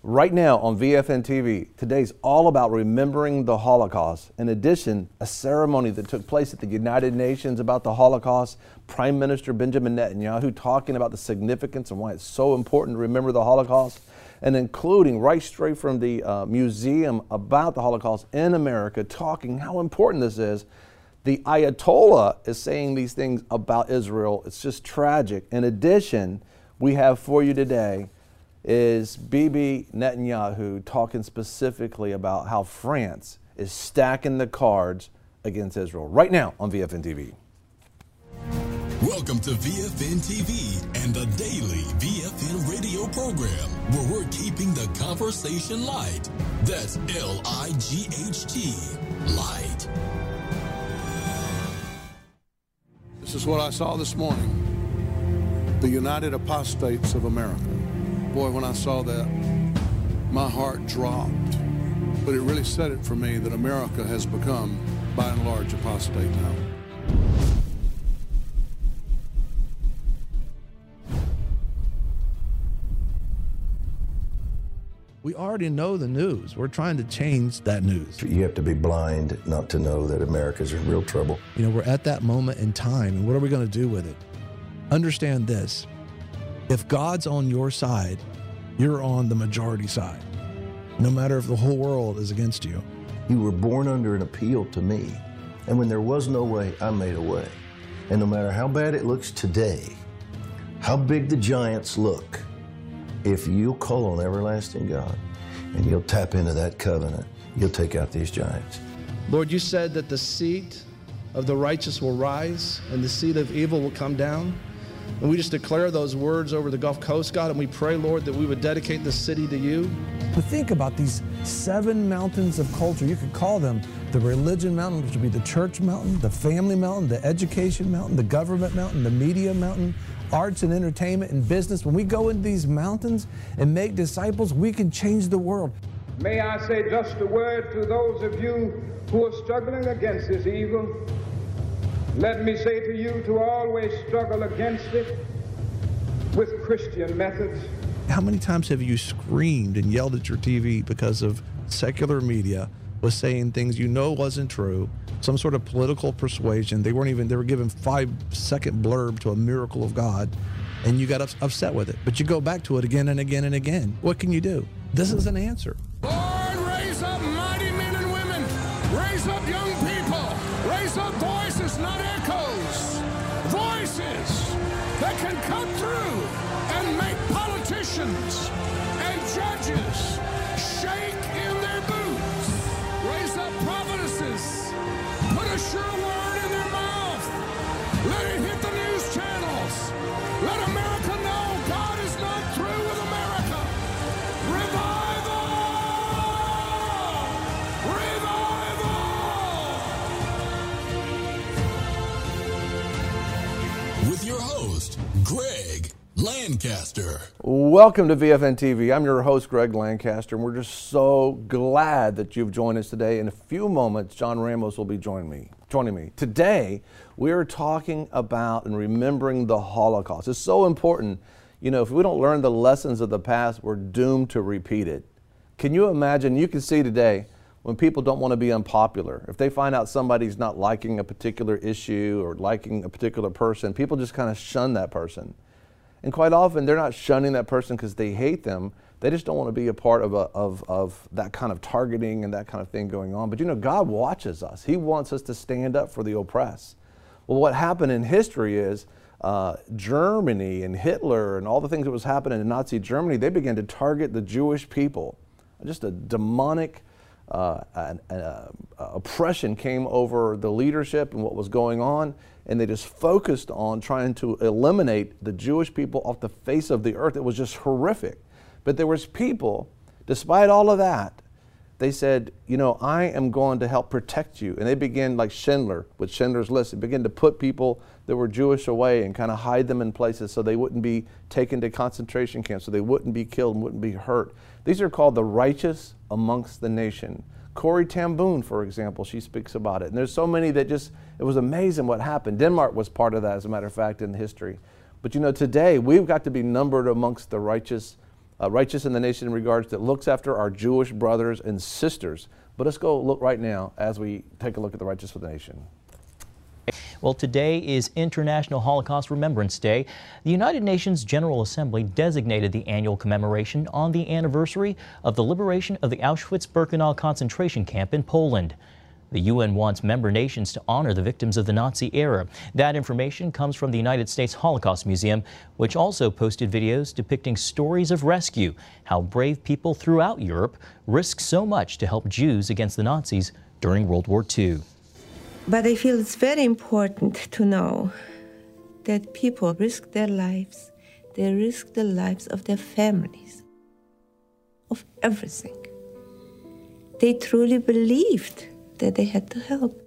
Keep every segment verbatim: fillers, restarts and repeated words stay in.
right now on V F N T V. Today's all about remembering the Holocaust. In addition, a ceremony that took place at the United Nations about the Holocaust, Prime Minister Benjamin Netanyahu talking about the significance and why it's so important to remember the Holocaust, and including right straight from the uh, museum about the Holocaust in America, talking how important this is. The Ayatollah is saying these things about Israel. It's just tragic. In addition, we have for you today is Bibi Netanyahu talking specifically about how France is stacking the cards against Israel. Right now on V F N T V. Welcome to V F N T V and the daily V F N radio program, where we're keeping the conversation light. That's L I G H T, light. This is what I saw this morning. The United Apostates of America. Boy, when I saw that, my heart dropped. But it really said it for me that America has become, by and large, apostate now. We already know the news. We're trying to change that news. You have to be blind not to know that America's in real trouble. You know, we're at that moment in time, and what are we going to do with it? Understand this. If God's on your side, you're on the majority side, no matter if the whole world is against you. You were born under an appeal to me, and when there was no way, I made a way. And no matter how bad it looks today, how big the giants look, if you'll call on everlasting God and you'll tap into that covenant, you'll take out these giants. Lord, you said that the seed of the righteous will rise and the seed of evil will come down. And we just declare those words over the Gulf Coast, God, and we pray, Lord, that we would dedicate the city to you. But think about these seven mountains of culture. You could call them the religion mountain, which would be the church mountain, the family mountain, the education mountain, the government mountain, the media mountain, arts and entertainment and business. When we go into these mountains and make disciples, we can change the world. May I say just a word to those of you who are struggling against this evil. Let me say to you to always struggle against it with Christian methods. How many times have you screamed and yelled at your T V because of secular media was saying things you know wasn't true, some sort of political persuasion? They weren't even, they were giving five second blurb to a miracle of God, and you got ups upset with it. But you go back to it again and again and again. What can you do? This is an answer. Lord, raise up mighty men and women. Raise up young people. Raise up voices, not echoes. Voices that can cut through and make politicians and judges shake in their boots. Raise up prophetesses. Put a sure word in their mouth. Let it hit the news channels. Let America know God is not through with America. Revival! Revival! With your host, Greg Lancaster. Welcome to V F N T V. I'm your host, Greg Lancaster, and we're just so glad that you've joined us today. In a few moments, John Ramos will be joining me. Joining me. Today, we are talking about and remembering the Holocaust. It's so important. You know, if we don't learn the lessons of the past, we're doomed to repeat it. Can you imagine? You can see today when people don't want to be unpopular. If they find out somebody's not liking a particular issue or liking a particular person, people just kind of shun that person. And quite often, they're not shunning that person because they hate them. They just don't want to be a part of, a, of, of that kind of targeting and that kind of thing going on. But you know, God watches us. He wants us to stand up for the oppressed. Well, what happened in history is uh, Germany and Hitler and all the things that was happening in Nazi Germany, they began to target the Jewish people. Just a demonic uh, an, uh, oppression came over the leadership and what was going on. And they just focused on trying to eliminate the Jewish people off the face of the earth. It was just horrific. But there was people, despite all of that, they said, you know, I am going to help protect you. And they began, like Schindler, with Schindler's List, they began to put people that were Jewish away and kind of hide them in places so they wouldn't be taken to concentration camps, so they wouldn't be killed and wouldn't be hurt. These are called the righteous amongst the nation. Corrie ten Boom, for example, she speaks about it. And there's so many that just, it was amazing what happened. Denmark was part of that, as a matter of fact, in history. But you know, today, we've got to be numbered amongst the righteous uh, righteous in the nation in regards that looks after our Jewish brothers and sisters. But let's go look right now as we take a look at the righteous for the nation. Well, today is International Holocaust Remembrance Day. The United Nations General Assembly designated the annual commemoration on the anniversary of the liberation of the Auschwitz-Birkenau concentration camp in Poland. The U N wants member nations to honor the victims of the Nazi era. That information comes from the United States Holocaust Museum, which also posted videos depicting stories of rescue, how brave people throughout Europe risked so much to help Jews against the Nazis during World War Two. But I feel it's very important to know that people risk their lives. They risk the lives of their families, of everything. They truly believed that they had to help.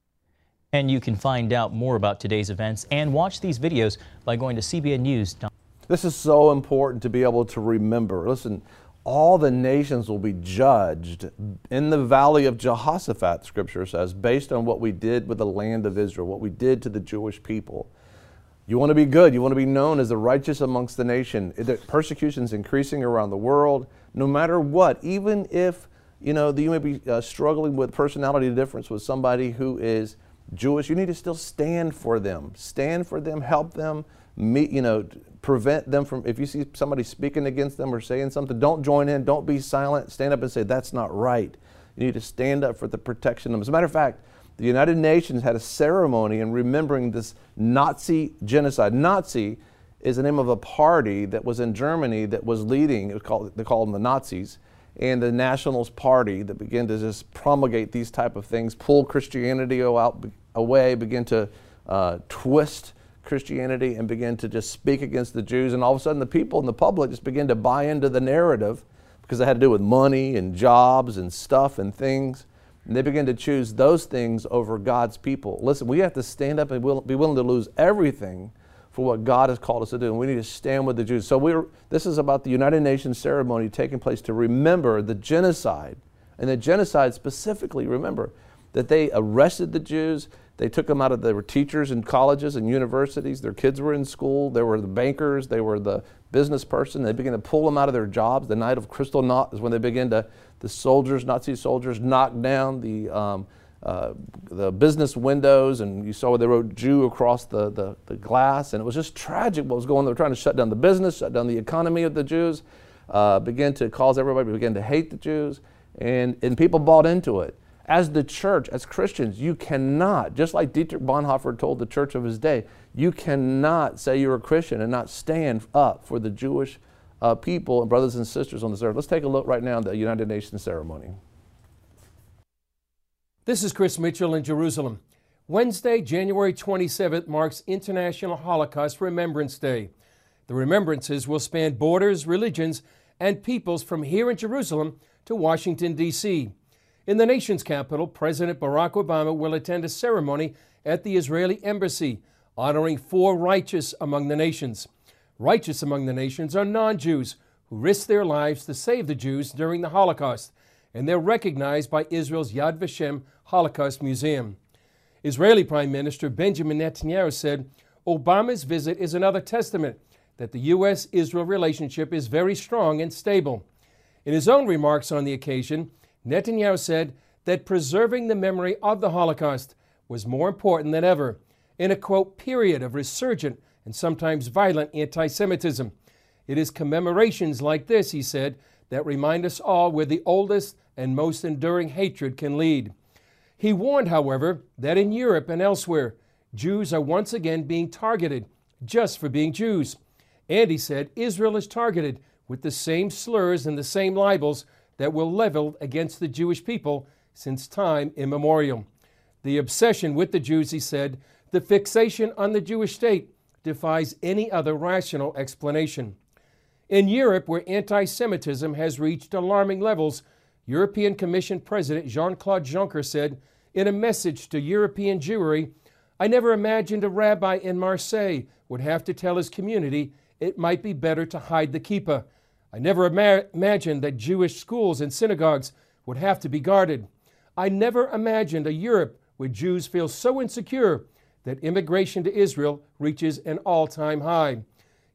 And you can find out more about today's events and watch these videos by going to C B N News. This is so important to be able to remember. Listen, all the nations will be judged in the valley of Jehoshaphat, Scripture says, based on what we did with the land of Israel, what we did to the Jewish people. You want to be good. You want to be known as the righteous amongst the nation. The persecution is increasing around the world, no matter what. Even if, you know, you may be uh, struggling with personality difference with somebody who is Jewish, you need to still stand for them. Stand for them, help them, meet, you know, prevent them from, if you see somebody speaking against them or saying something, don't join in, don't be silent, stand up and say, that's not right. You need to stand up for the protection of them. As a matter of fact, the United Nations had a ceremony in remembering this Nazi genocide. Nazi is the name of a party that was in Germany that was leading, it was called, they called them the Nazis, and the Nationalist Party that began to just promulgate these type of things, pull Christianity out, away, begin to uh, twist Christianity and begin to just speak against the Jews. And all of a sudden the people in the public just began to buy into the narrative because it had to do with money and jobs and stuff and things. And they began to choose those things over God's people. Listen, we have to stand up and be willing to lose everything for what God has called us to do. And we need to stand with the Jews. So we're, this is about the United Nations ceremony taking place to remember the genocide. And the genocide specifically, remember, that they arrested the Jews. They took them out of, they were teachers in colleges and universities. Their kids were in school. They were the bankers. They were the business person. They began to pull them out of their jobs. The night of Kristallnacht is when they began to, the soldiers, Nazi soldiers, knock down the um, uh, the business windows, and you saw where they wrote Jew across the, the, the glass. And it was just tragic what was going on. They were trying to shut down the business, shut down the economy of the Jews, uh, begin to cause everybody to begin to hate the Jews. And, and people bought into it. As the church, as Christians, you cannot, just like Dietrich Bonhoeffer told the church of his day, you cannot say you're a Christian and not stand up for the Jewish uh, people and brothers and sisters on this earth. Let's take a look right now at the United Nations ceremony. This is Chris Mitchell in Jerusalem. Wednesday, January twenty-seventh, marks International Holocaust Remembrance Day. The remembrances will span borders, religions, and peoples from here in Jerusalem to Washington, D C In the nation's capital, President Barack Obama will attend a ceremony at the Israeli embassy, honoring four righteous among the nations. Righteous among the nations are non-Jews who risked their lives to save the Jews during the Holocaust, and they're recognized by Israel's Yad Vashem Holocaust Museum. Israeli Prime Minister Benjamin Netanyahu said, Obama's visit is another testament that the U S Israel relationship is very strong and stable. In his own remarks on the occasion, Netanyahu said that preserving the memory of the Holocaust was more important than ever in a, quote, period of resurgent and sometimes violent anti-Semitism. It is commemorations like this, he said, that remind us all where the oldest and most enduring hatred can lead. He warned, however, that in Europe and elsewhere, Jews are once again being targeted just for being Jews. And he said Israel is targeted with the same slurs and the same libels that were leveled against the Jewish people since time immemorial. The obsession with the Jews, he said, the fixation on the Jewish state defies any other rational explanation. In Europe, where anti-Semitism has reached alarming levels, European Commission President Jean-Claude Juncker said in a message to European Jewry, I never imagined a rabbi in Marseille would have to tell his community it might be better to hide the kippah. I never ima- imagined that Jewish schools and synagogues would have to be guarded. I never imagined a Europe where Jews feel so insecure that immigration to Israel reaches an all-time high.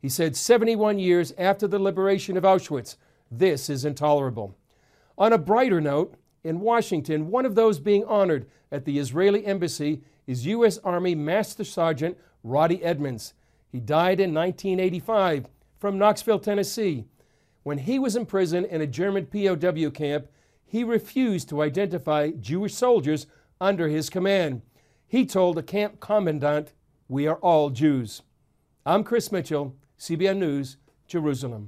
He said seventy-one years after the liberation of Auschwitz, this is intolerable. On a brighter note, in Washington, one of those being honored at the Israeli embassy is U S Army Master Sergeant Roddy Edmonds. He died in nineteen eighty-five from Knoxville, Tennessee. When he was in prison in a German P O W camp, he refused to identify Jewish soldiers under his command. He told the camp commandant, "We are all Jews." I'm Chris Mitchell, C B N News, Jerusalem.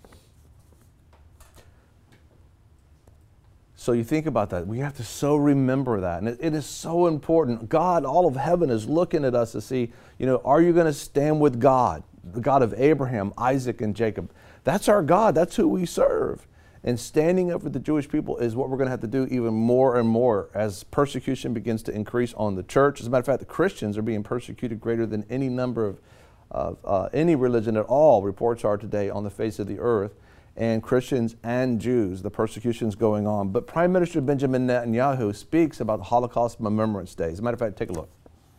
So you think about that. We have to so remember that. And it, it is so important. God, all of heaven is looking at us to see, you know, are you going to stand with God, the God of Abraham, Isaac, and Jacob? That's our God. That's who we serve. And standing up for the Jewish people is what we're going to have to do even more and more as persecution begins to increase on the church. As a matter of fact, the Christians are being persecuted greater than any number of, of uh, any religion at all, reports are today on the face of the earth. And Christians and Jews, the persecution's going on. But Prime Minister Benjamin Netanyahu speaks about the Holocaust Remembrance Day. As a matter of fact, take a look.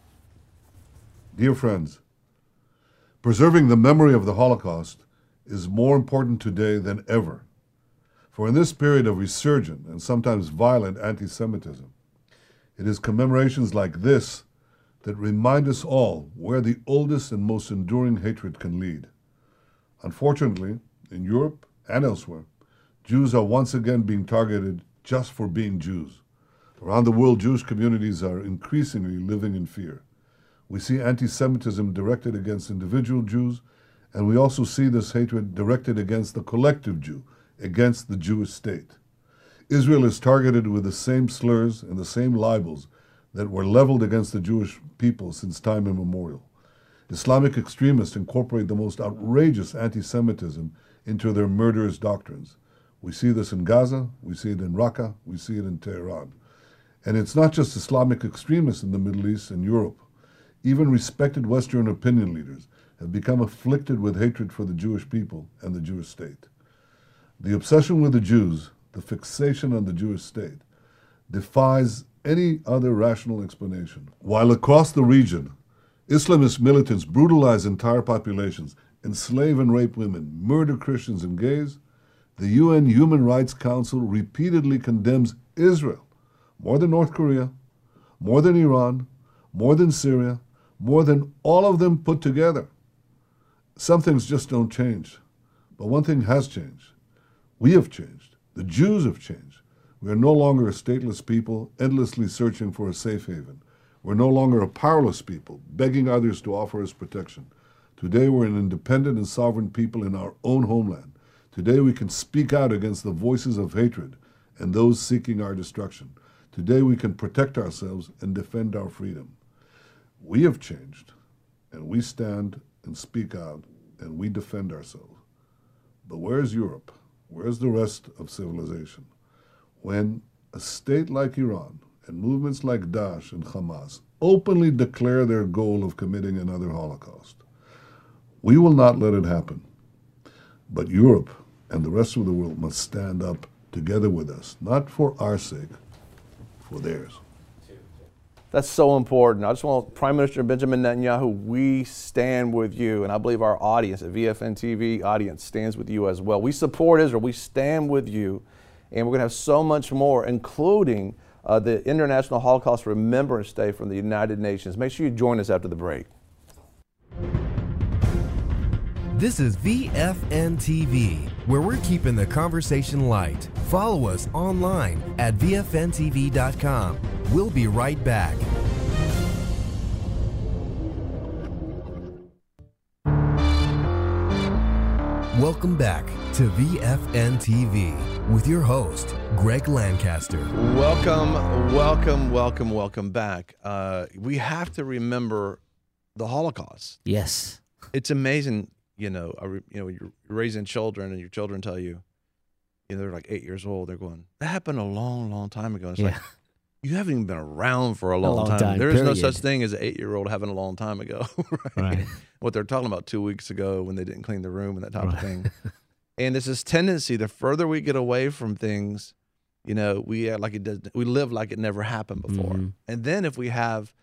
Dear friends, preserving the memory of the Holocaust is more important today than ever. For in this period of resurgent and sometimes violent anti-Semitism, it is commemorations like this that remind us all where the oldest and most enduring hatred can lead. Unfortunately, in Europe and elsewhere, Jews are once again being targeted just for being Jews. Around the world, Jewish communities are increasingly living in fear. We see anti-Semitism directed against individual Jews, and we also see this hatred directed against the collective Jew, against the Jewish state. Israel is targeted with the same slurs and the same libels that were leveled against the Jewish people since time immemorial. Islamic extremists incorporate the most outrageous anti-Semitism into their murderous doctrines. We see this in Gaza, we see it in Raqqa, we see it in Tehran. And it's not just Islamic extremists in the Middle East and Europe. Even respected Western opinion leaders have become afflicted with hatred for the Jewish people and the Jewish state. The obsession with the Jews, the fixation on the Jewish state, defies any other rational explanation. While across the region, Islamist militants brutalize entire populations, enslave and rape women, murder Christians and gays, the U N Human Rights Council repeatedly condemns Israel, more than North Korea, more than Iran, more than Syria, more than all of them put together. Some things just don't change. But one thing has changed. We have changed. The Jews have changed. We are no longer a stateless people, endlessly searching for a safe haven. We're no longer a powerless people, begging others to offer us protection. Today we're an independent and sovereign people in our own homeland. Today we can speak out against the voices of hatred and those seeking our destruction. Today we can protect ourselves and defend our freedom. We have changed, and we stand and speak out, and we defend ourselves. But where's Europe? Where's the rest of civilization? When a state like Iran and movements like Daesh and Hamas openly declare their goal of committing another Holocaust, we will not let it happen. But Europe and the rest of the world must stand up together with us, not for our sake, for theirs. That's so important. I just want Prime Minister Benjamin Netanyahu, we stand with you. And I believe our audience, the V F N T V audience, stands with you as well. We support Israel. We stand with you. And we're going to have so much more, including uh, the International Holocaust Remembrance Day from the United Nations. Make sure you join us after the break. This is V F N T V, where we're keeping the conversation light. Follow us online at V F N T V dot com. We'll be right back. Welcome back to V F N T V with your host, Greg Lancaster. Welcome, welcome, welcome, welcome back. Uh, we have to remember the Holocaust. Yes. It's amazing. You know, you know, you're raising children and your children tell you, you know, they're like eight years old. They're going, that happened a long, long time ago. And it's yeah. like, you haven't even been around for a long, a long time. time. There is period. no such thing as an eight-year-old having a long time ago. Right? Right. What they're talking about two weeks ago when they didn't clean the room and that type right. of thing. And there's this tendency, the further we get away from things, you know, we act like it does, we live like it never happened before. Mm-hmm. And then if we have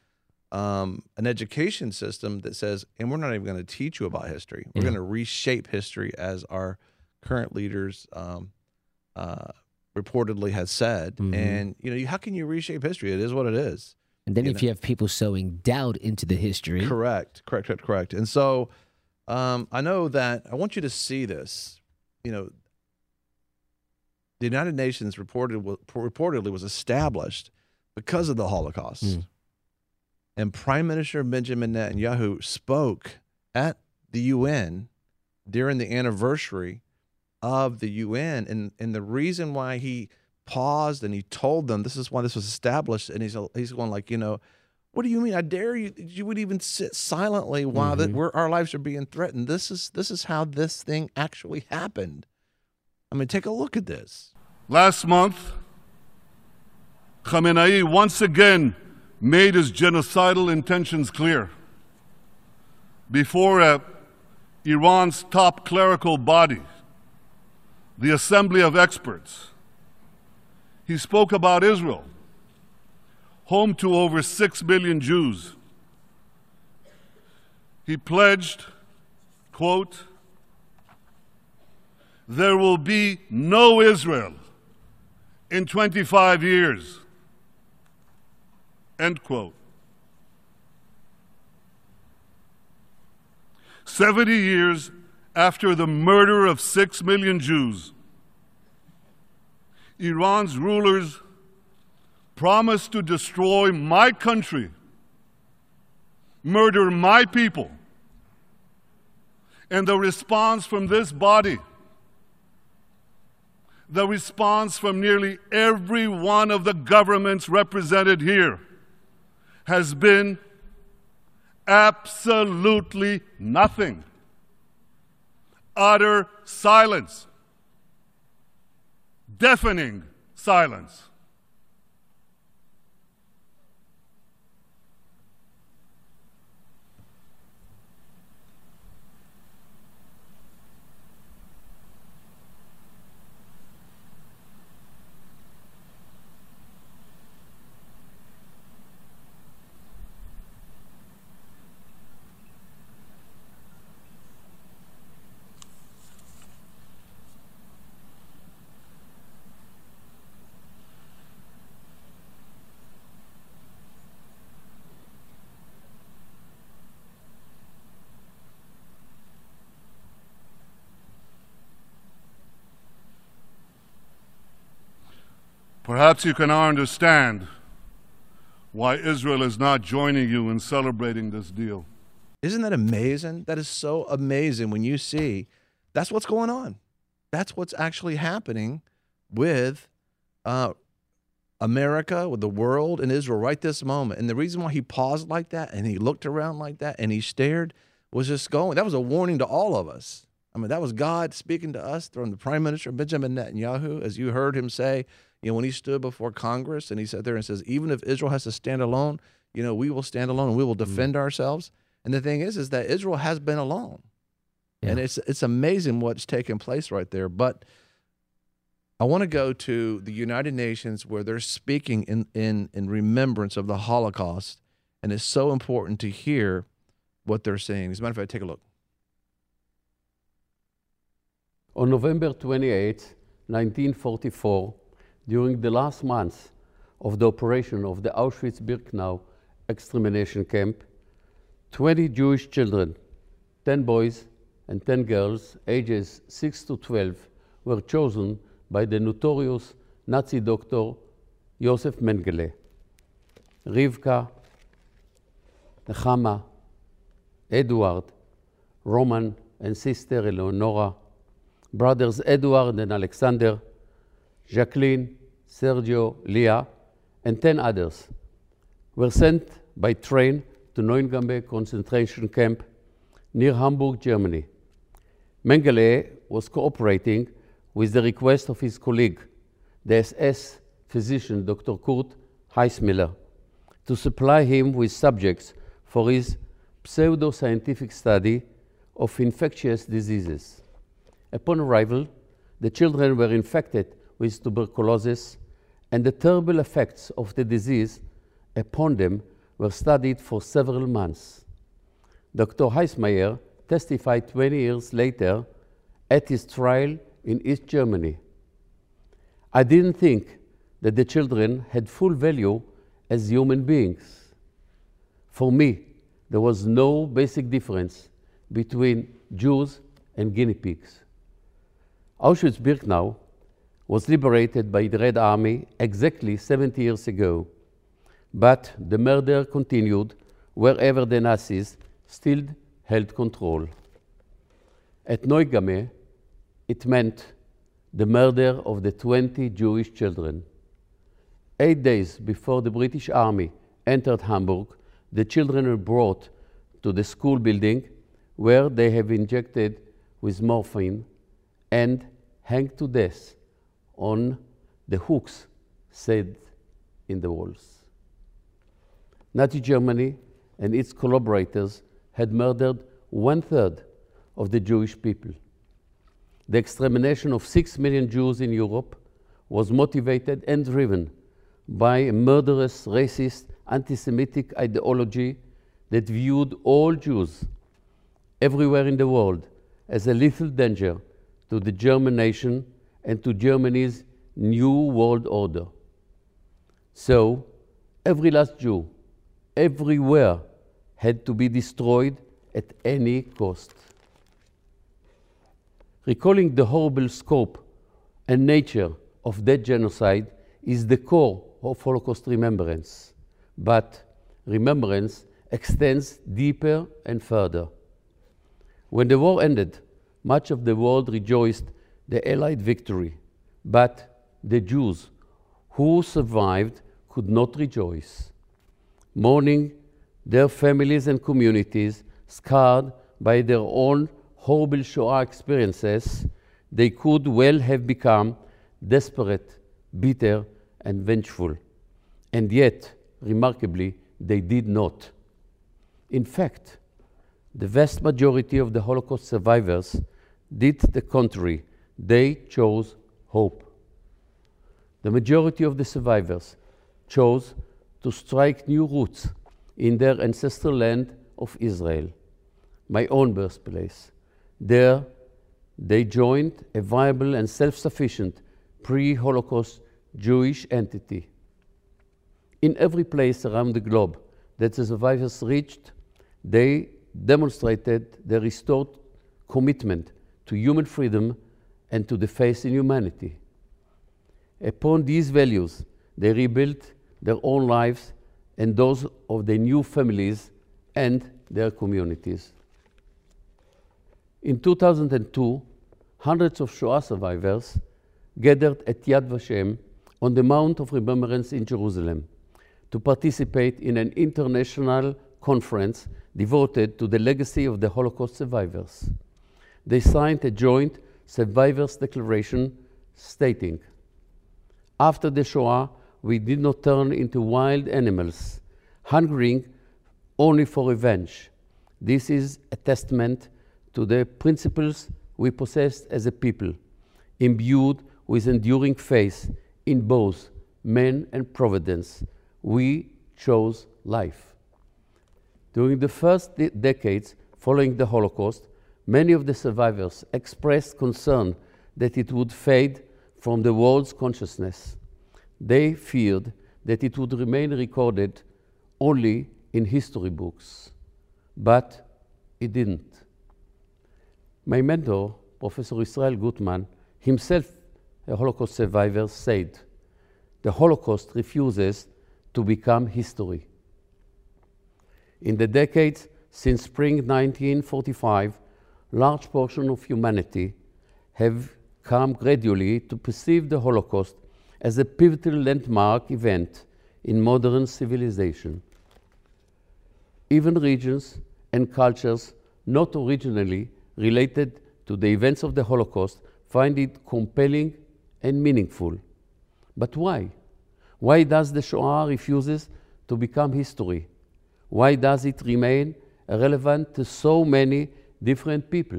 um, an education system that says, and we're not even going to teach you about history. We're Yeah. going to reshape history, as our current leaders um, uh, reportedly has said. Mhm. And, you know, how can you reshape history? It is what it is. And then you if know? you have people sowing doubt into the history. Correct, correct, correct, correct. And so um, I know that I want you to see this. You know, the United Nations reported reportedly was established because of the Holocaust. Mm. And Prime Minister Benjamin Netanyahu spoke at the U N during the anniversary of the U N. And, and the reason why he paused and he told them this is why this was established. And he's, he's going like, you know, what do you mean? I dare you. You would even sit silently while Mm-hmm. that we're, our lives are being threatened. This is this is how this thing actually happened. I mean, take a look at this. Last month, Khamenei once again made his genocidal intentions clear. Before uh, Iran's top clerical body, the Assembly of Experts, he spoke about Israel, home to over six million Jews. He pledged, quote, "There will be no Israel in twenty-five years," end quote. seventy years after the murder of six million Jews, Iran's rulers promised to destroy my country, murder my people. And the response from this body, the response from nearly every one of the governments represented here, has been absolutely nothing. Utter silence. Deafening silence. Perhaps you can now understand why Israel is not joining you in celebrating this deal. Isn't that amazing? That is so amazing when you see that's what's going on. That's what's actually happening with uh, America, with the world, and Israel right this moment. And the reason why he paused like that and he looked around like that and he stared was just going, that was a warning to all of us. I mean, that was God speaking to us from the Prime Minister, Benjamin Netanyahu, as you heard him say, you know, when he stood before Congress and he sat there and says, even if Israel has to stand alone, you know, we will stand alone and we will defend mm. ourselves. And the thing is, is that Israel has been alone. Yeah. And it's it's amazing what's taking place right there. But I want to go to the United Nations where they're speaking in, in, in remembrance of the Holocaust. And it's so important to hear what they're saying. As a matter of fact, take a look. On November twenty-eighth, nineteen forty-four, during the last month of the operation of the Auschwitz-Birkenau extermination camp, twenty Jewish children, ten boys and ten girls, ages six to twelve, were chosen by the notorious Nazi doctor Josef Mengele. Rivka, Nechama, Edward, Roman, and sister Eleonora, brothers Edward and Alexander, Jacqueline, Sergio, Leah, and ten others were sent by train to Neuengamme concentration camp near Hamburg, Germany. Mengele was cooperating with the request of his colleague, the S S physician Doctor Kurt Heissmiller, to supply him with subjects for his pseudo-scientific study of infectious diseases. Upon arrival, the children were infected with tuberculosis, and the terrible effects of the disease upon them were studied for several months. Doctor Heismeyer testified twenty years later at his trial in East Germany. I didn't think that the children had full value as human beings. For me, there was no basic difference between Jews and guinea pigs. Auschwitz-Birkenau was liberated by the Red Army exactly seventy years ago, but the murder continued wherever the Nazis still held control. At Neugamme, it meant the murder of the twenty Jewish children. Eight days before the British Army entered Hamburg, the children were brought to the school building where they have injected with morphine and hanged to death on the hooks set in the walls. Nazi Germany and its collaborators had murdered one-third of the Jewish people. The extermination of six million Jews in Europe was motivated and driven by a murderous, racist, anti-Semitic ideology that viewed all Jews everywhere in the world as a lethal danger to the German nation and to Germany's new world order. So, every last Jew, everywhere, had to be destroyed at any cost. Recalling the horrible scope and nature of that genocide is the core of Holocaust remembrance, but remembrance extends deeper and further. When the war ended, much of the world rejoiced the Allied victory, but the Jews who survived could not rejoice. Mourning their families and communities scarred by their own horrible Shoah experiences, they could well have become desperate, bitter, and vengeful. And yet, remarkably, they did not. In fact, the vast majority of the Holocaust survivors did the contrary. They chose hope. The majority of the survivors chose to strike new roots in their ancestral land of Israel, my own birthplace. There, they joined a viable and self-sufficient pre-Holocaust Jewish entity. In every place around the globe that the survivors reached, they demonstrated their restored commitment to human freedom and to the faith in humanity. Upon these values, they rebuilt their own lives and those of their new families and their communities. In two thousand two, hundreds of Shoah survivors gathered at Yad Vashem on the Mount of Remembrance in Jerusalem to participate in an international conference devoted to the legacy of the Holocaust survivors. They signed a joint Survivors' Declaration stating, "After the Shoah, we did not turn into wild animals, hungering only for revenge. This is a testament to the principles we possessed as a people, imbued with enduring faith in both man and providence. We chose life." During the first de- decades following the Holocaust, many of the survivors expressed concern that it would fade from the world's consciousness. They feared that it would remain recorded only in history books, but it didn't. My mentor, Professor Israel Gutman, himself a Holocaust survivor, said, "The Holocaust refuses to become history." In the decades since spring nineteen forty-five, large portions of humanity have come gradually to perceive the Holocaust as a pivotal landmark event in modern civilization. Even regions and cultures not originally related to the events of the Holocaust find it compelling and meaningful. But why? Why does the Shoah refuses to become history? Why does it remain relevant to so many different people?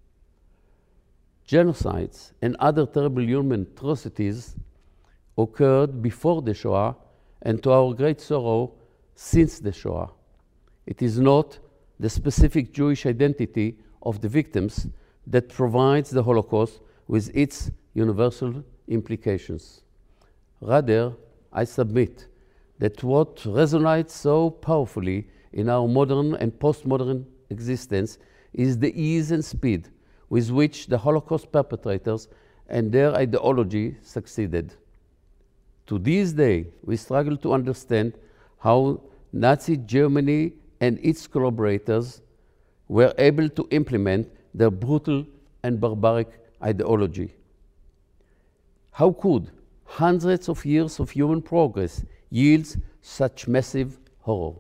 Genocides and other terrible human atrocities occurred before the Shoah, and to our great sorrow, since the Shoah. It is not the specific Jewish identity of the victims that provides the Holocaust with its universal implications. Rather, I submit that what resonates so powerfully in our modern and postmodern existence is the ease and speed with which the Holocaust perpetrators and their ideology succeeded. To this day, we struggle to understand how Nazi Germany and its collaborators were able to implement their brutal and barbaric ideology. How could hundreds of years of human progress yield such massive horror?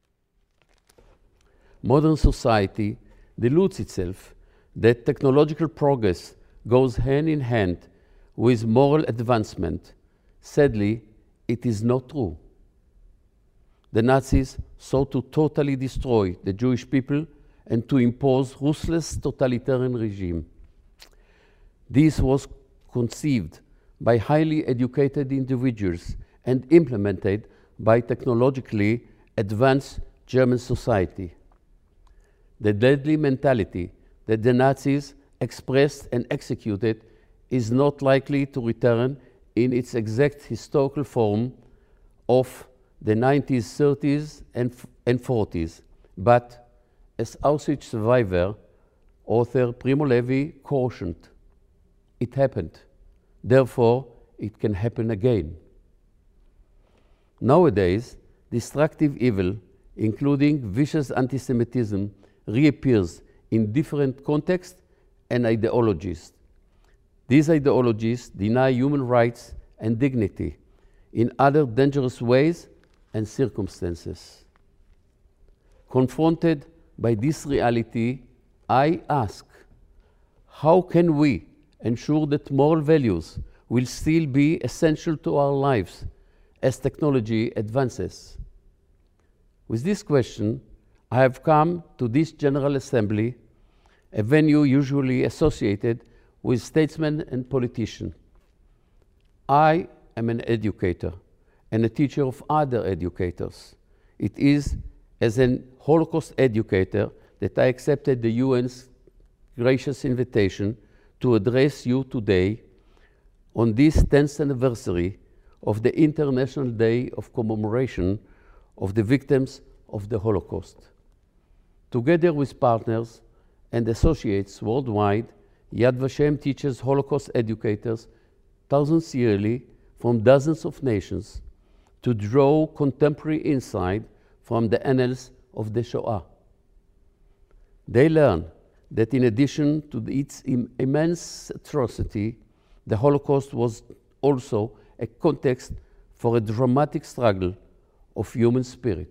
Modern society deludes itself that technological progress goes hand in hand with moral advancement. Sadly, it is not true. The Nazis sought to totally destroy the Jewish people and to impose ruthless totalitarian regime. This was conceived by highly educated individuals and implemented by technologically advanced German society. The deadly mentality that the Nazis expressed and executed is not likely to return in its exact historical form of the nineteen thirties and forties, but as Auschwitz survivor, author Primo Levi cautioned, it happened, therefore it can happen again. Nowadays, destructive evil, including vicious anti-Semitism, reappears in different contexts and ideologies. These ideologies deny human rights and dignity in other dangerous ways and circumstances. Confronted by this reality, I ask, how can we ensure that moral values will still be essential to our lives as technology advances? With this question, I have come to this General Assembly, a venue usually associated with statesmen and politicians. I am an educator and a teacher of other educators. It is as an Holocaust educator that I accepted the U N's gracious invitation to address you today on this tenth anniversary of the International Day of Commemoration of the Victims of the Holocaust. Together with partners and associates worldwide, Yad Vashem teaches Holocaust educators thousands yearly from dozens of nations to draw contemporary insight from the annals of the Shoah. They learn that in addition to its im- immense atrocity, the Holocaust was also a context for a dramatic struggle of human spirit.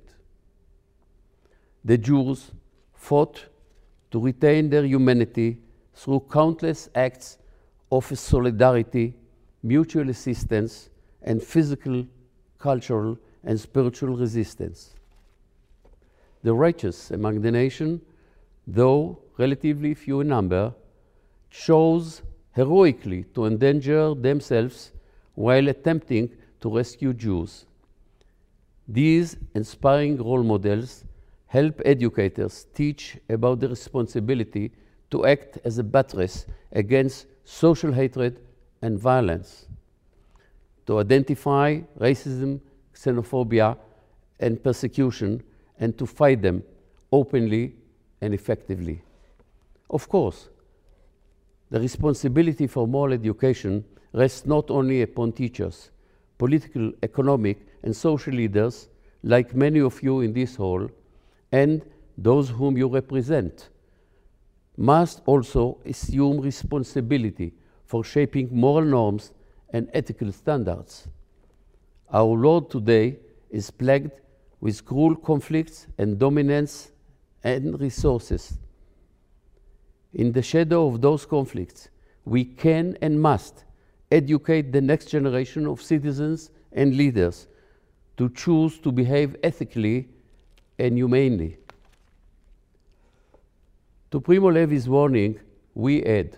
The Jews fought to retain their humanity through countless acts of solidarity, mutual assistance, and physical, cultural, and spiritual resistance. The righteous among the nation, though relatively few in number, chose heroically to endanger themselves while attempting to rescue Jews. These inspiring role models help educators teach about the responsibility to act as a buttress against social hatred and violence, to identify racism, xenophobia, and persecution, and to fight them openly and effectively. Of course, the responsibility for moral education rests not only upon teachers, political, economic, and social leaders, like many of you in this hall, and those whom you represent, must also assume responsibility for shaping moral norms and ethical standards. Our world today is plagued with cruel conflicts and dominance and resources. In the shadow of those conflicts, we can and must educate the next generation of citizens and leaders to choose to behave ethically and humanely. To Primo Levi's warning, we add,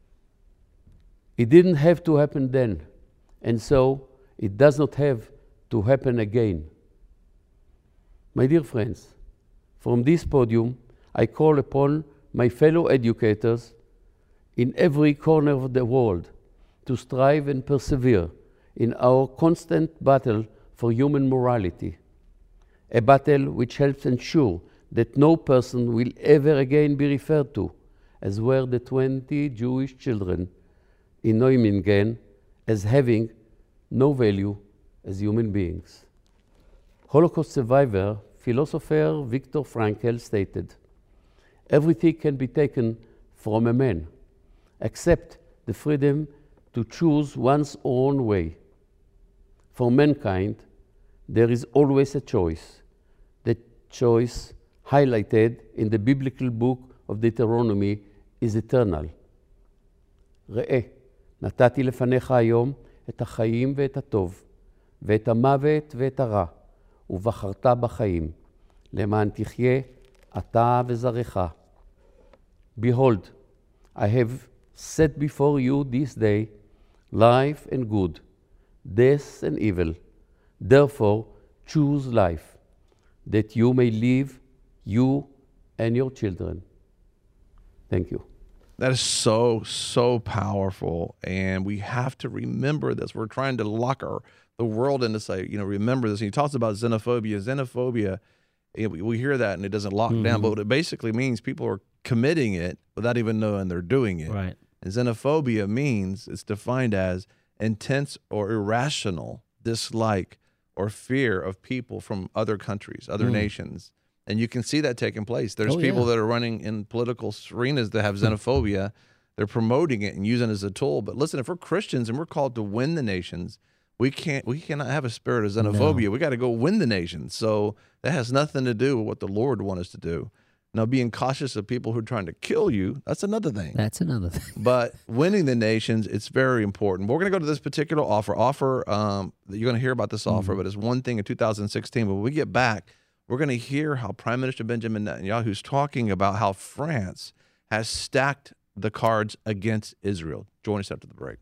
it didn't have to happen then, and so it does not have to happen again. My dear friends, from this podium, I call upon my fellow educators in every corner of the world to strive and persevere in our constant battle for human morality, a battle which helps ensure that no person will ever again be referred to, as were the twenty Jewish children in Neumingen, as having no value as human beings. Holocaust survivor, philosopher Viktor Frankl stated, "Everything can be taken from a man, except the freedom to choose one's own way. For mankind, there is always a choice. The choice highlighted in the biblical book of Deuteronomy is eternal. ראה, נתתי לפניך היום את החיים ואת הטוב, ואת המוות ואת הרע, ובחרת בחיים, למען תחיה אתה וזרעך. Behold, I have set before you this day life and good, death and evil. Therefore, choose life, that you may live, you and your children." Thank you. That is so, so powerful. And we have to remember this. We're trying to lock our, the world into say, you know, remember this. And he talks about xenophobia. Xenophobia, it, we hear that and it doesn't lock mm-hmm. down, but what it basically means, people are committing it without even knowing they're doing it. Right. And xenophobia means, it's defined as intense or irrational dislike or fear of people from other countries, other mm. nations. And you can see that taking place. There's oh, people yeah. that are running in political arenas that have xenophobia. They're promoting it and using it as a tool. But listen, if we're Christians and we're called to win the nations, we can't. We cannot have a spirit of xenophobia. No. We got to go win the nations. So that has nothing to do with what the Lord wants us to do. Now, being cautious of people who are trying to kill you, that's another thing. That's another thing. But winning the nations, it's very important. But we're going to go to this particular offer. Offer, um, you're going to hear about this offer, mm-hmm. but it's one thing in two thousand sixteen. But when we get back, we're going to hear how Prime Minister Benjamin Netanyahu is talking about how France has stacked the cards against Israel. Join us after the break.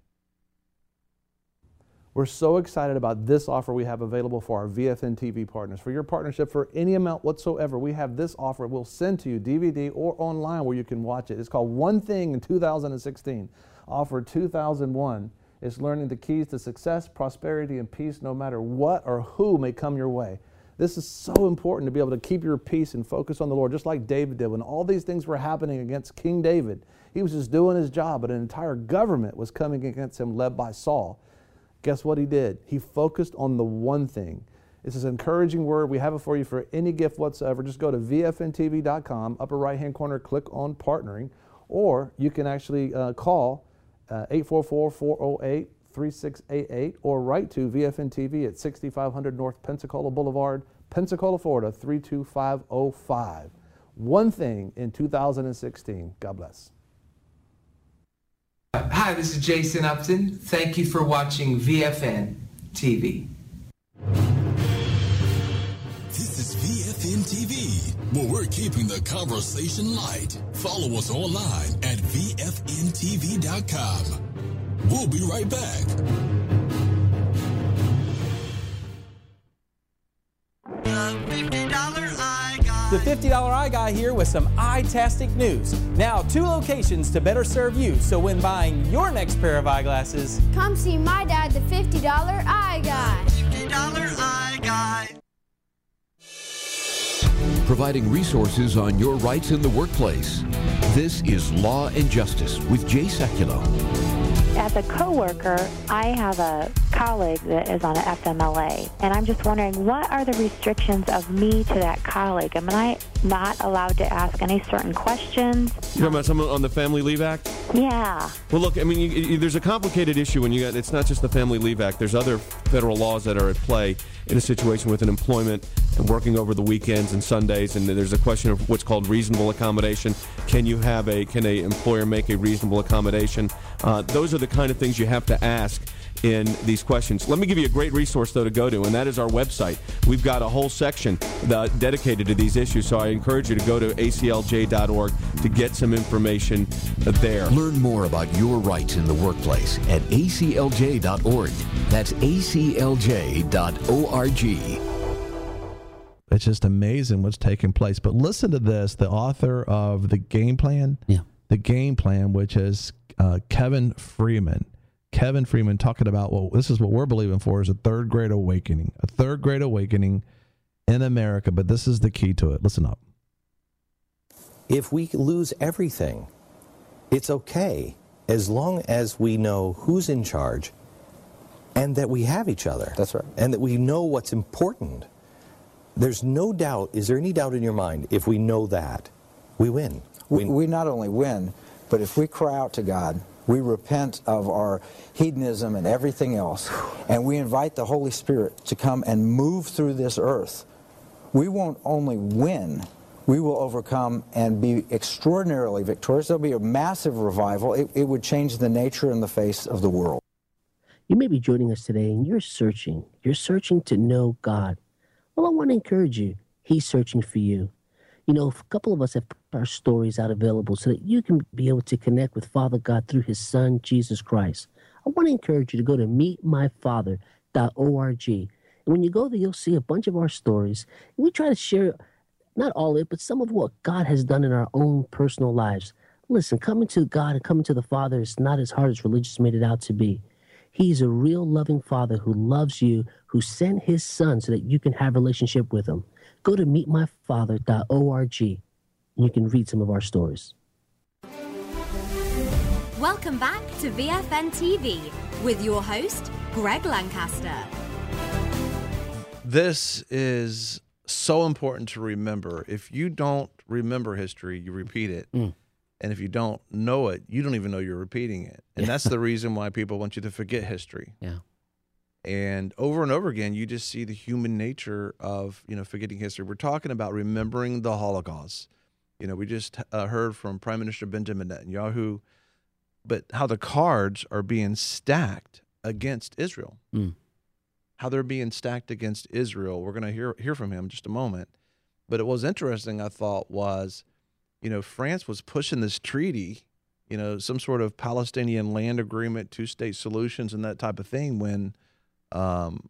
We're so excited about this offer we have available for our V F N T V partners. For your partnership for any amount whatsoever, we have this offer we'll send to you, D V D or online where you can watch it. It's called One Thing in two thousand sixteen. Offer two thousand one is learning the keys to success, prosperity, and peace no matter what or who may come your way. This is so important to be able to keep your peace and focus on the Lord, just like David did. When all these things were happening against King David, he was just doing his job, but an entire government was coming against him led by Saul. Guess what he did? He focused on the one thing. This is an encouraging word. We have it for you for any gift whatsoever. Just go to V F N T V dot com, upper right-hand corner, click on Partnering, or you can actually uh, call uh, eight four four, four oh eight, three six eight eight or write to V F N T V at sixty-five hundred North Pensacola Boulevard, Pensacola, Florida, three two five oh five. One Thing in two thousand sixteen. God bless. Hi, this is Jason Upton. Thank you for watching V F N T V. This is V F N T V, where we're keeping the conversation light. Follow us online at V F N T V dot com. We'll be right back. The fifty dollar I Guy here with some eye-tastic news. Now, two locations to better serve you, so when buying your next pair of eyeglasses, come see my dad, the fifty dollar Eye Guy. fifty dollar Eye Guy. Providing resources on your rights in the workplace. This is Law and Justice with Jay Sekulow. As a coworker, I have a colleague that is on an F M L A, and I'm just wondering, what are the restrictions of me to that colleague? Am I not allowed to ask any certain questions? You're talking about someone on the Family Leave Act? Yeah. Well, look, I mean, you, you, there's a complicated issue when you got, it's not just the Family Leave Act. There's other federal laws that are at play in a situation with an employment and working over the weekends and Sundays, and there's a question of what's called reasonable accommodation. Can you have a, can a employer make a reasonable accommodation? Uh, those are the kind of things you have to ask in these questions. Let me give you a great resource, though, to go to, and that is our website. We've got a whole section that, dedicated to these issues, so I encourage you to go to A C L J dot org to get some information there. Learn more about your rights in the workplace at A C L J dot org. That's A C L J dot org. It's just amazing what's taking place. But listen to this, the author of The Game Plan, yeah. The Game Plan, which is uh, Kevin Freeman. Kevin Freeman talking about, well, this is what we're believing for, is a third great awakening, a third great awakening in America. But this is the key to it. Listen up. If we lose everything, it's okay as long as we know who's in charge and that we have each other. That's right. And that we know what's important. There's no doubt, is there any doubt in your mind, if we know that, we win? We, we not only win, but if we cry out to God, we repent of our hedonism and everything else, and we invite the Holy Spirit to come and move through this earth, we won't only win, we will overcome and be extraordinarily victorious. There'll be a massive revival. It, it would change the nature and the face of the world. You may be joining us today and you're searching. You're searching to know God. Well, I want to encourage you. He's searching for you. You know, a couple of us have put our stories out available so that you can be able to connect with Father God through his Son, Jesus Christ. I want to encourage you to go to meet my father dot org. And when you go there, you'll see a bunch of our stories. And we try to share, not all of it, but some of what God has done in our own personal lives. Listen, coming to God and coming to the Father is not as hard as religious made it out to be. He's a real loving Father who loves you, who sent his Son so that you can have a relationship with him. Go to meet my father dot org and you can read some of our stories. Welcome back to V F N T V with your host, Greg Lancaster. This is so important to remember. If you don't remember history, you repeat it. Mm. And if you don't know it, you don't even know you're repeating it. And Yeah. that's the reason why people want you to forget history. Yeah. And over and over again, you just see the human nature of, you know, forgetting history. We're talking about remembering the Holocaust. You know, we just uh, heard from Prime Minister Benjamin Netanyahu, but how the cards are being stacked against Israel. Mm. How they're being stacked against Israel. We're going to hear hear from him in just a moment. But it was interesting, I thought, was, you know, France was pushing this treaty, you know, some sort of Palestinian land agreement, two-state solutions and that type of thing when, um,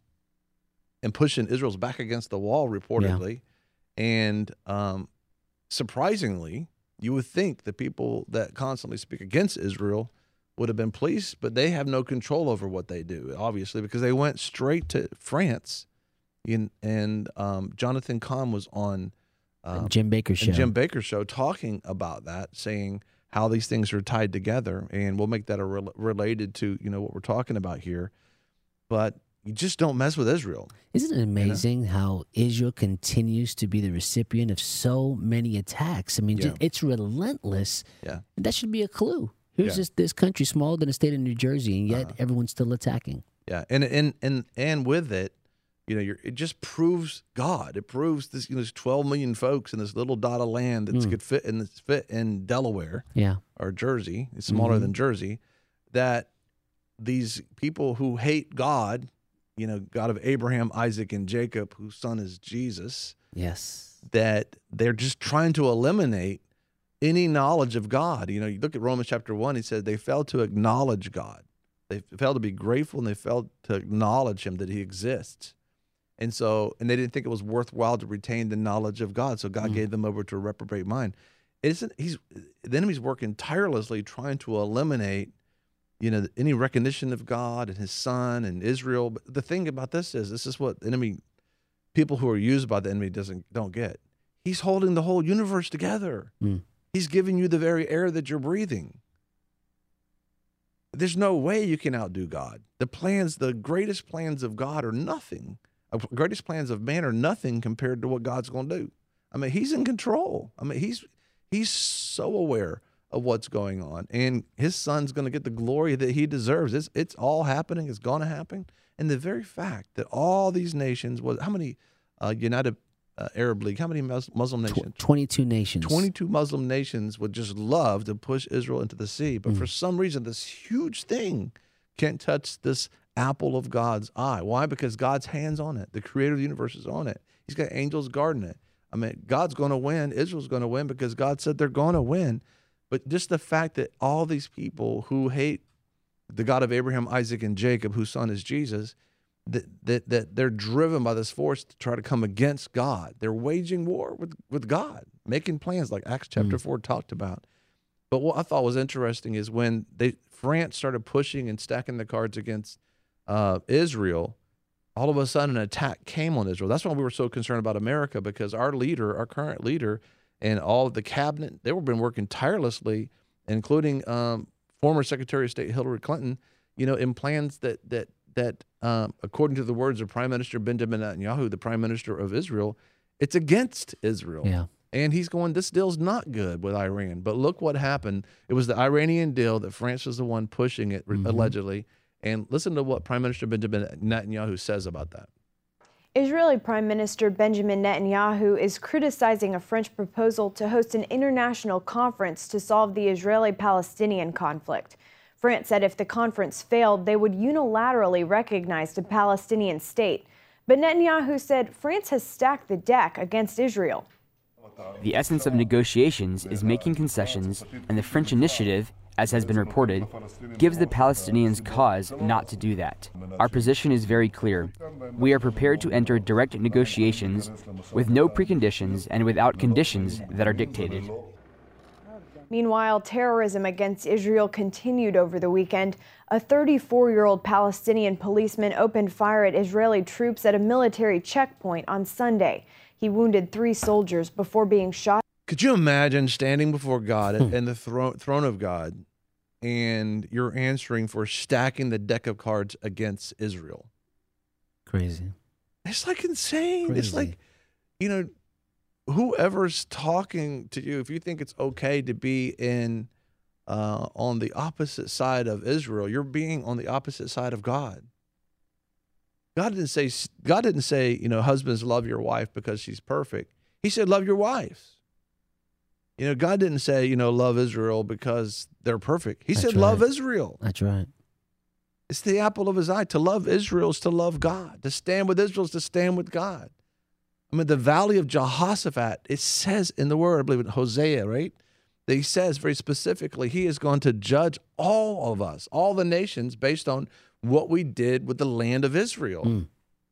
and pushing Israel's back against the wall, reportedly. Yeah. And um, surprisingly, you would think the people that constantly speak against Israel would have been pleased, but they have no control over what they do, obviously, because they went straight to France. In, and um, Jonathan Cahn was on um, Jim Baker's show. Jim Baker's show talking about that, saying how these things are tied together, and we'll make that a re- related to, you know, what we're talking about here. But you just don't mess with Israel. Isn't it amazing you know? how Israel continues to be the recipient of so many attacks? I mean, Yeah. it's relentless. Yeah. That should be a clue. Here's Yeah. this, this country smaller than the state of New Jersey, and yet Uh-huh. everyone's still attacking. Yeah, and and and and with it, you know, you're, it just proves God. It proves this. You know, there's twelve million folks in this little dot of land that Mm. could fit in this fit in Delaware, Yeah. or Jersey. It's smaller Mhm. than Jersey. That these people who hate God, you know, God of Abraham, Isaac, and Jacob, whose son is Jesus. Yes. That they're just trying to eliminate any knowledge of God. You know, you look at Romans chapter one. He said they failed to acknowledge God. They failed to be grateful, and they failed to acknowledge Him, that He exists. And so, and they didn't think it was worthwhile to retain the knowledge of God. So God Mm. gave them over to a reprobate mind. It isn't, he's, the enemy's working tirelessly trying to eliminate, you know, any recognition of God and His Son and Israel. But the thing about this is, this is what the enemy, people who are used by the enemy doesn't, don't get. He's holding the whole universe together. Mm. He's giving you the very air that you're breathing. There's no way you can outdo God. The plans, the greatest plans of God are nothing. The greatest plans of man are nothing compared to what God's going to do. I mean, He's in control. I mean, he's he's so aware of what's going on, and His Son's going to get the glory that He deserves. It's it's all happening. It's going to happen. And the very fact that all these nations, was how many uh, United uh, Arab League, how many Mus- Muslim nations? twenty-two nations. twenty-two Muslim nations would just love to push Israel into the sea. But Mm. for some reason, this huge thing can't touch this apple of God's eye. Why? Because God's hand's on it. The creator of the universe is on it. He's got angels guarding it. I mean, God's going to win. Israel's going to win because God said they're going to win. But just the fact that all these people who hate the God of Abraham, Isaac, and Jacob, whose son is Jesus, that, that, that they're driven by this force to try to come against God. They're waging war with, with God, making plans like Acts chapter mm. four talked about. But what I thought was interesting is when they France started pushing and stacking the cards against uh, Israel, all of a sudden an attack came on Israel. That's why we were so concerned about America, because our leader, our current leader, and all of the cabinet, they were been working tirelessly, including um, former Secretary of State Hillary Clinton, you know, in plans that that that um, according to the words of Prime Minister Benjamin Netanyahu, the Prime Minister of Israel, it's against Israel. Yeah. And he's going, this deal's not good with Iran. But look what happened. It was the Iranian deal that France was the one pushing it, mm-hmm. allegedly. And listen to what Prime Minister Benjamin Netanyahu says about that. Israeli Prime Minister Benjamin Netanyahu is criticizing a French proposal to host an international conference to solve the Israeli-Palestinian conflict. France said if the conference failed, they would unilaterally recognize the Palestinian state. But Netanyahu said France has stacked the deck against Israel. The essence of negotiations is making concessions, and the French initiative, as has been reported, gives the Palestinians cause not to do that. Our position is very clear. We are prepared to enter direct negotiations with no preconditions and without conditions that are dictated. Meanwhile, terrorism against Israel continued over the weekend. A thirty-four-year-old Palestinian policeman opened fire at Israeli troops at a military checkpoint on Sunday. He wounded three soldiers before being shot. Could you imagine standing before God and the throne, throne of God, and you're answering for stacking the deck of cards against Israel? Crazy. It's like insane. Crazy. It's like, you know, whoever's talking to you, if you think it's okay to be in uh, on the opposite side of Israel, you're being on the opposite side of God. God didn't say, God didn't say, you know, husbands, love your wife because she's perfect. He said, love your wives. You know, God didn't say, you know, love Israel because they're perfect. He That's said, right. love Israel. That's right. It's the apple of his eye. To love Israel is to love God. To stand with Israel is to stand with God. I mean, the valley of Jehoshaphat, it says in the word, I believe in Hosea, right? That he says very specifically, he is going to judge all of us, all the nations, based on what we did with the land of Israel. Mm.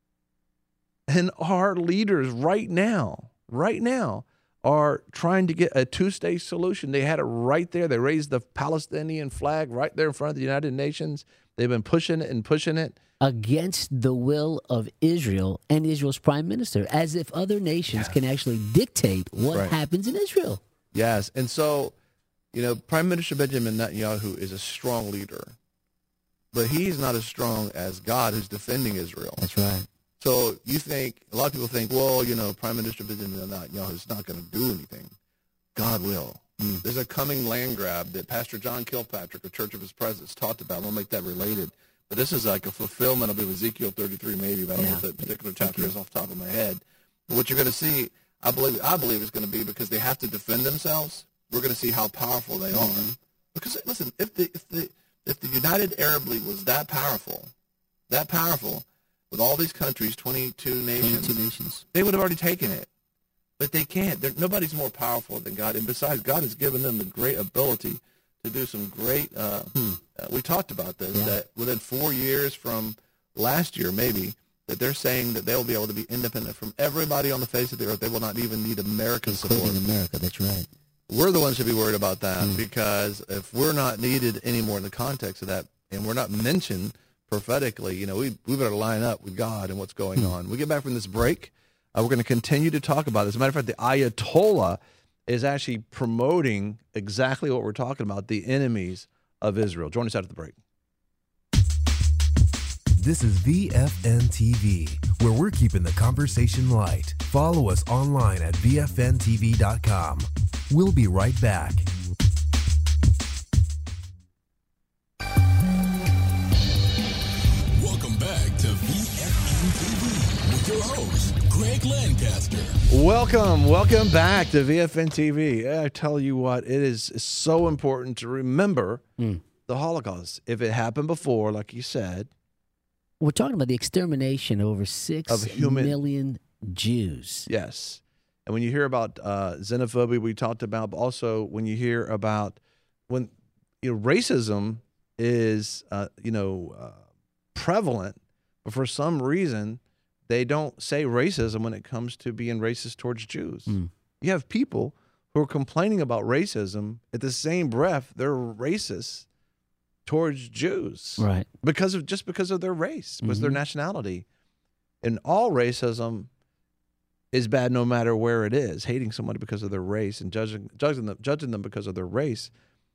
And our leaders right now, right now, are trying to get a two-state solution. They had it right there. They raised the Palestinian flag right there in front of the United Nations. They've been pushing it and pushing it. Against the will of Israel and Israel's prime minister, as if other nations yes. can actually dictate what right. happens in Israel. Yes. And so, you know, Prime Minister Benjamin Netanyahu is a strong leader, but he's not as strong as God, who's defending Israel. That's right. So you think, a lot of people think, well, you know, Prime Minister Benjamin Netanyahu is not going to do anything. God will. Mm. There's a coming land grab that Pastor John Kilpatrick of Church of His Presence talked about. We'll make that related. But this is like a fulfillment of Ezekiel thirty-three, maybe. But I don't yeah. know what that particular chapter is off the top of my head. But what you're going to see, I believe, I believe it's going to be because they have to defend themselves. We're going to see how powerful they mm-hmm. are. Because listen, if the if the if the United Arab League was that powerful, that powerful, with all these countries, twenty-two nations, twenty-two nations, they would have already taken it. But they can't. They're, nobody's more powerful than God. And besides, God has given them the great ability to do some great, uh, hmm. uh, we talked about this, yeah. that within four years from last year, maybe, that they're saying that they'll be able to be independent from everybody on the face of the earth. They will not even need American support. In America, that's right. We're the ones to be worried about that hmm. because if we're not needed anymore in the context of that, and we're not mentioned prophetically, you know, we, we better line up with God and what's going hmm. on. We get back from this break. Uh, we're going to continue to talk about this. As a matter of fact, the Ayatollah is actually promoting exactly what we're talking about, the enemies of Israel. Join us after the break. This is V F N T V, where we're keeping the conversation light. Follow us online at V F N T V dot com. We'll be right back. Welcome back to V F N T V with your host, Greg Lancaster. Welcome, welcome back to V F N T V. I tell you what, it is so important to remember mm. the Holocaust. If it happened before, like you said. We're talking about the extermination of over six of human, million Jews. Yes. And when you hear about uh, xenophobia, we talked about, but also when you hear about when you know racism is, uh, you know, uh, prevalent But for some reason, they don't say racism when it comes to being racist towards Jews. Mm. You have people who are complaining about racism. At the same breath, they're racist towards Jews, right? Because of just because of their race, because Mm-hmm. their nationality. And all racism is bad, no matter where it is. Hating somebody because of their race and judging judging them judging them because of their race.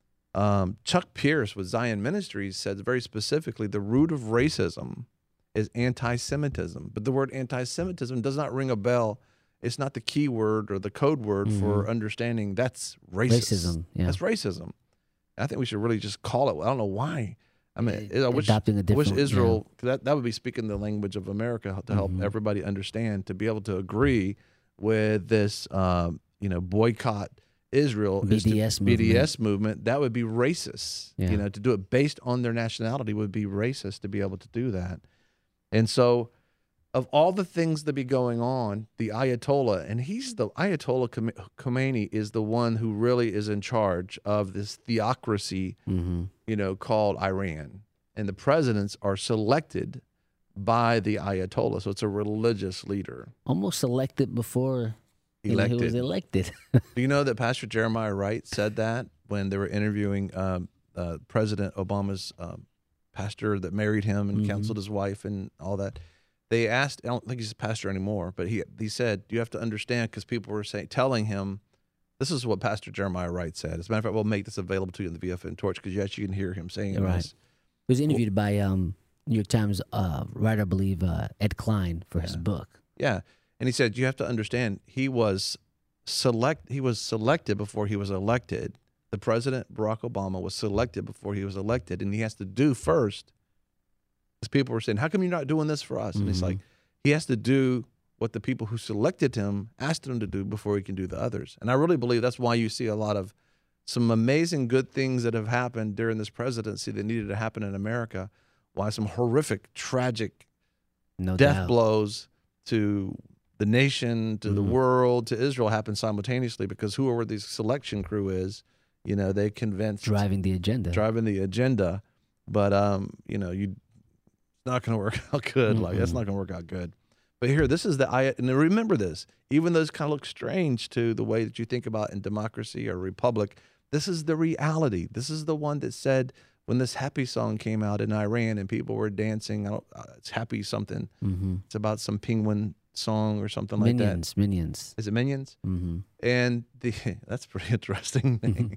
Um, Chuck Pierce with Zion Ministries said very specifically, the root of racism is anti-Semitism. But the word anti-Semitism does not ring a bell. It's not the key word or the code word Mhm. for understanding that's racist. Racism, yeah. That's racism. I think we should really just call it. I don't know why. I mean, I wish, Adopting a I wish different- Israel, 'cause that, that would be speaking the language of America to help Mhm. everybody understand, to be able to agree with this, um, you know, boycott Israel is to- B D S B D movement. S movement. That would be racist. Yeah. You know, to do it based on their nationality would be racist to be able to do that. And so, of all the things that be going on, the Ayatollah, and he's the Ayatollah Khome- Khomeini is the one who really is in charge of this theocracy, Mm-hmm. you know, called Iran. And the presidents are selected by the Ayatollah. So it's a religious leader. Almost elected before you know, he was elected. Do you know that Pastor Jeremiah Wright said that when they were interviewing um, uh, President Obama's um, pastor that married him and Mhm. counseled his wife and all that? They asked, I don't think he's a pastor anymore, but he he said, you have to understand, because people were saying, telling him, this is what Pastor Jeremiah Wright said. As a matter of fact, we'll make this available to you in the V F N Torch, because yes, you can hear him saying Right. this. He was interviewed by um, New York Times uh, writer, I believe, uh, Ed Klein, for his book. Yeah, and he said you have to understand he was select he was selected before he was elected. The president Barack Obama was selected before he was elected, and he has to do first. Because people were saying, "How come you're not doing this for us?" And he's Mhm. like, he has to do what the people who selected him asked him to do before he can do the others. And I really believe that's why you see a lot of some amazing good things that have happened during this presidency that needed to happen in America. Why some horrific, tragic No death doubt. blows to the nation, to the world, to Israel happened simultaneously, because whoever the selection crew is, you know, they convinced Driving the agenda. driving the agenda. But um, you know, you it's not going to work out good. Like that's Mm-mm. not going to work out good. But here, this is the I and remember this. Even though this kind of looks strange to the way that you think about in democracy or republic, this is the reality. This is the one that said when this happy song came out in Iran and people were dancing. I don't, uh, it's happy something. Mm-hmm. It's about some penguin song or something like that. Minions, Minions. Is it Minions? Mm-hmm. And the that's a pretty interesting name.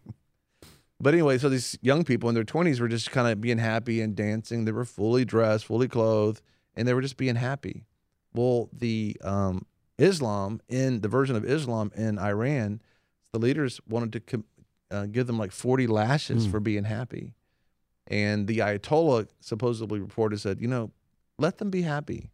But anyway, so these young people in their twenties were just kind of being happy and dancing. They were fully dressed, fully clothed, and they were just being happy. Well, the um, Islam in the version of Islam in Iran, the leaders wanted to com- uh, give them like forty lashes Mm. for being happy. And the Ayatollah supposedly reported, said, you know, let them be happy.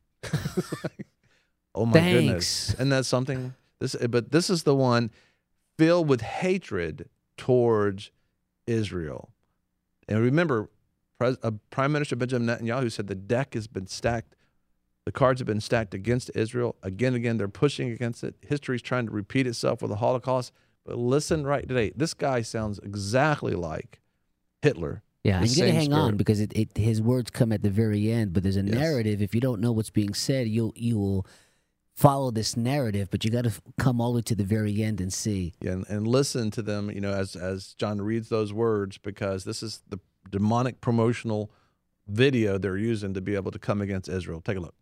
Oh my goodness. Thanks. And that's something this but this is the one filled with hatred towards Israel. And remember, Pres- uh, Prime Minister Benjamin Netanyahu said the deck has been stacked, the cards have been stacked against Israel. Again, again, they're pushing against it. History's trying to repeat itself with the Holocaust. But listen right today, this guy sounds exactly like Hitler. Yeah, The and you got to same hang on spirit. because it, it his words come at the very end, but there's a Yes. narrative. If you don't know what's being said, you'll you will follow this narrative, but you got to come all the way to the very end and see. Yeah, and, and listen to them, you know, as as John reads those words, because this is the demonic promotional video they're using to be able to come against Israel. Take a look.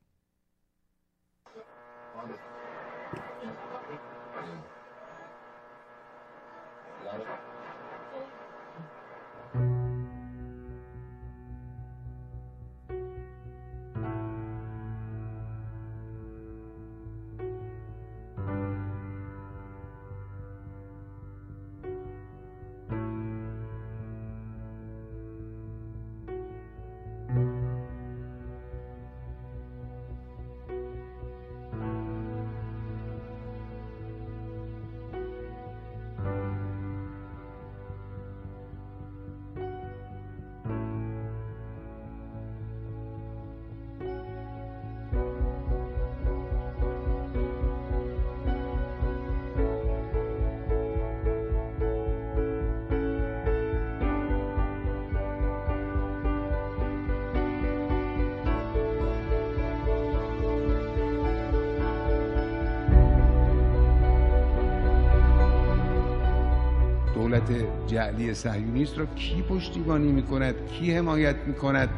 دولت جعلی صهیونیست را کی پشتیبانی میکند، کی حمایت میکند،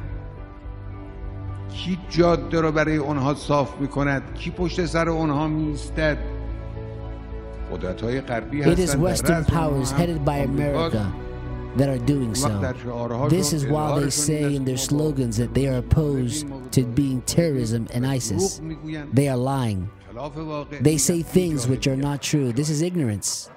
کی جاده را برای آنها صاف میکند، کی پشت سر آنها میایستد. قدرت‌های غربی It is هستند در Western رأس powers آنها headed by America that are doing so. This is why they say in their slogans that they are opposed to being terrorism and ISIS. They are lying. They say things which are not true. This is ignorance.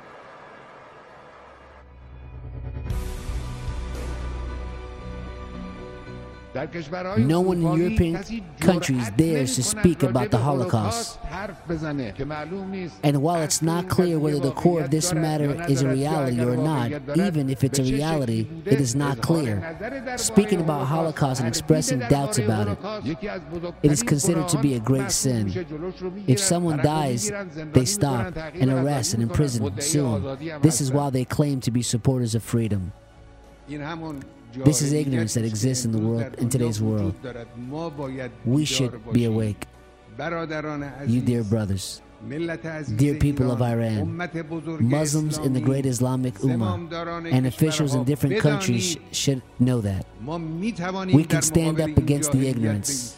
No one in European countries dares to speak about the Holocaust. And while it's not clear whether the core of this matter is a reality or not, even if it's a reality, it is not clear. Speaking about Holocaust and expressing doubts about it, it is considered to be a great sin. If someone dies, they stop and arrest and imprison soon. This is why they claim to be supporters of freedom. This is ignorance that exists in the world, in today's world. We should be awake. You dear brothers, dear people of Iran, Muslims in the great Islamic Ummah, and officials in different countries should know that. We can stand up against the ignorance.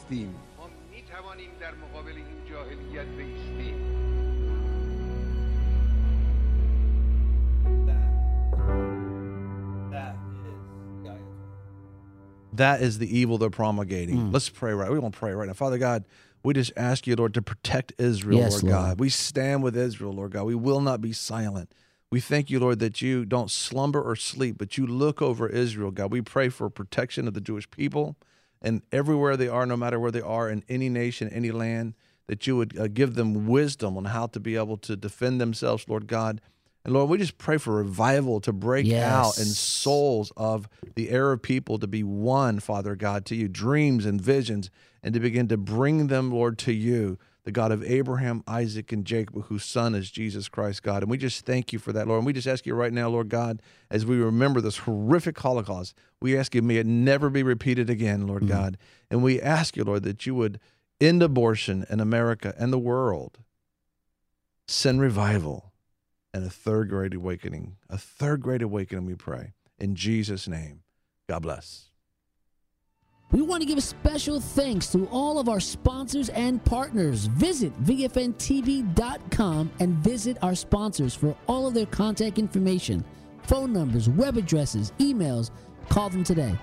That is the evil they're promulgating. Mm. Let's pray right. We want to pray right now. Father God, we just ask you, Lord, to protect Israel, Yes, Lord, Lord. God. We stand with Israel, Lord God. We will not be silent. We thank you, Lord, that you don't slumber or sleep, but you look over Israel, God. We pray for protection of the Jewish people and everywhere they are, no matter where they are, in any nation, any land, that you would uh, give them wisdom on how to be able to defend themselves, Lord God. And Lord, we just pray for revival to break Yes. out in souls of the Arab people to be one, Father God, to you, dreams and visions, and to begin to bring them, Lord, to you, the God of Abraham, Isaac, and Jacob, whose son is Jesus Christ, God. And we just thank you for that, Lord. And we just ask you right now, Lord God, as we remember this horrific Holocaust, we ask you, may it never be repeated again, Lord Mm. God. And we ask you, Lord, that you would end abortion in America and the world, send revival, and a third great awakening. A third great awakening, we pray. In Jesus' name, God bless. We want to give special thanks to all of our sponsors and partners. Visit V F N T V dot com and visit our sponsors for all of their contact information, phone numbers, web addresses, emails. Call them today.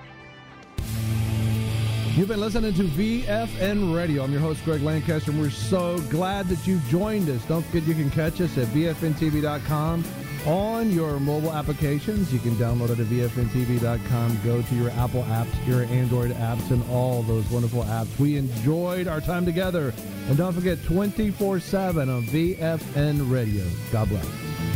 You've been listening to V F N Radio. I'm your host, Greg Lancaster, and we're so glad that you joined us. Don't forget you can catch us at V F N T V dot com on your mobile applications. You can download it at V F N T V dot com. Go to your Apple apps, your Android apps, and all those wonderful apps. We enjoyed our time together. And don't forget, twenty-four seven on V F N Radio. God bless.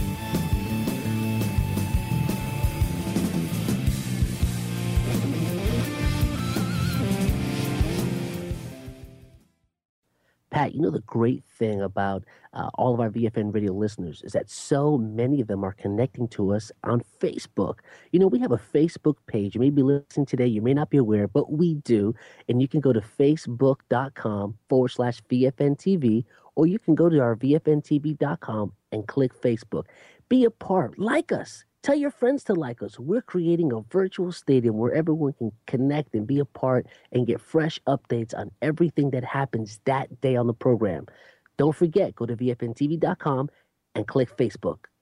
Pat, you know the great thing about uh, all of our V F N radio listeners is that so many of them are connecting to us on Facebook. You know, we have a Facebook page. You may be listening today. You may not be aware, but we do. And you can go to facebook.com forward slash VFNTV, or you can go to our V F N T V dot com and click Facebook. Be a part. Like us. Tell your friends to like us. We're creating a virtual stadium where everyone can connect and be a part and get fresh updates on everything that happens that day on the program. Don't forget, go to V F N T V dot com and click Facebook.